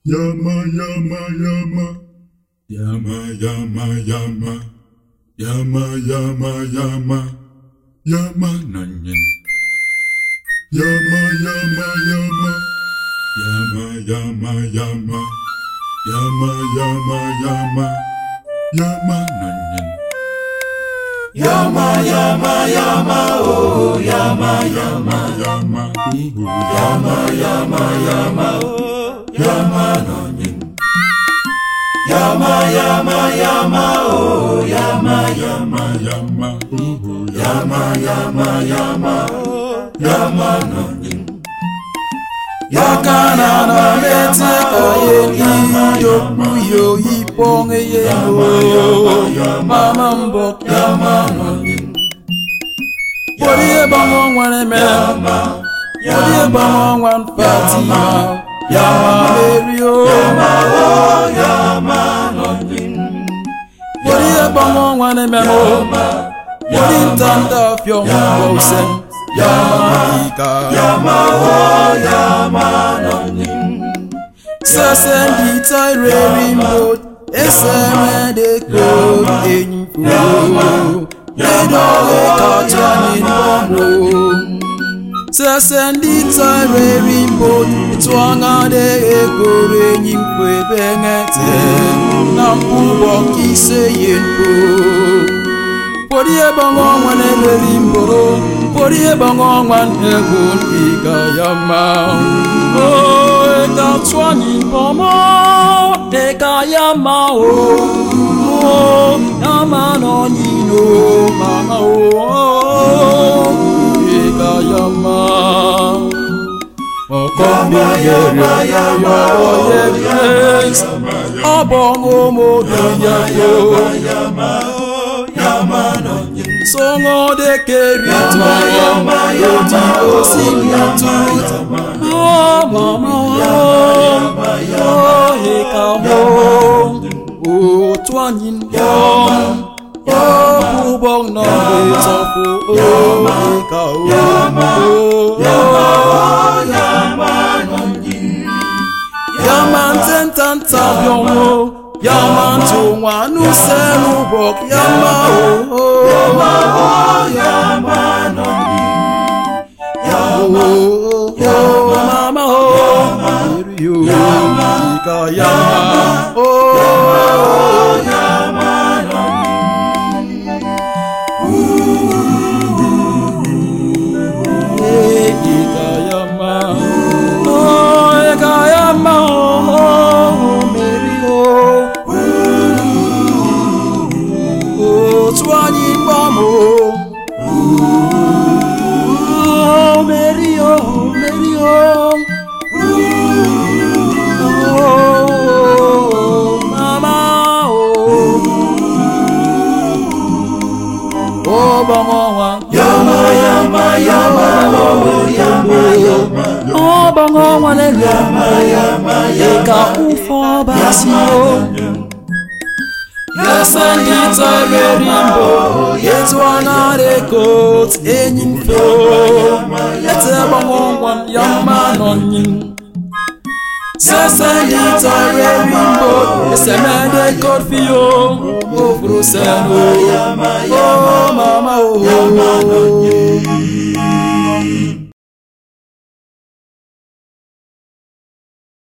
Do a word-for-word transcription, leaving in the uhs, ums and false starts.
Yama, yama, yama. Yama, yama, yama. Yama, yama, yama. Yama, nanyin. Yama, yama, yama. Yama, yama, yama. Yama, yama, yama. Yama, nanyin. Yama, yama, yama, oh, yama, yama, yama, yama, yama, yama, oh, yama, nanyin. Yama, yama, yama, oh, yama, yama, yama, yama, yama, yama, oh, yama, nanyin. Yakana na mete kaye yo yo iponge ye yo mama mbok yama nanyin. Body e bango wane me body e bango wan Fatima yama Mario yama oh yama nanyin. Body e bango wane me body tanda fyo mbosen yama ika yama oh yama nanyin. Sasendi tire remote eseme de ko enfu edo e kajanin bono. Sasendi tire remote twanga de ko renyim kwe bengete nampubo kise yenpo. Podi e bango wane rimbo, podi e bango wane gun ika yama. Oh, eka twani pomo, eka yama oh, yama no nino mama oh, eka yama. Yama yama yama oh yes, abongo mo yama yama. Yama nanyin. Songo de keri yama yama yama osinya tu oh mama yama yama eka mo oh twanyin yama yama bong na bezafu oh eka yama yama yama nanyin. Yama tentan tabyon Yama tungwa nusenu bok yama oh yama oh yama nanyin. Yama oh mama oh yama ika yama oh yama nanyin. Ika yama oh ika yama oh Mary oh. Twanyin mamo oh Mary oh Mary oh oh mama oh oh bangowa yama yama yama oh yama yama oh bangowa le yama yama yaka ufo basio. Yes, and it's a very rimbo. It's one of the coats, engine flow. It's a bong one, young man on you. Yes, and it's a very rimbo. It's a man that got for you. Oh, Bruce, oh, mama, oh,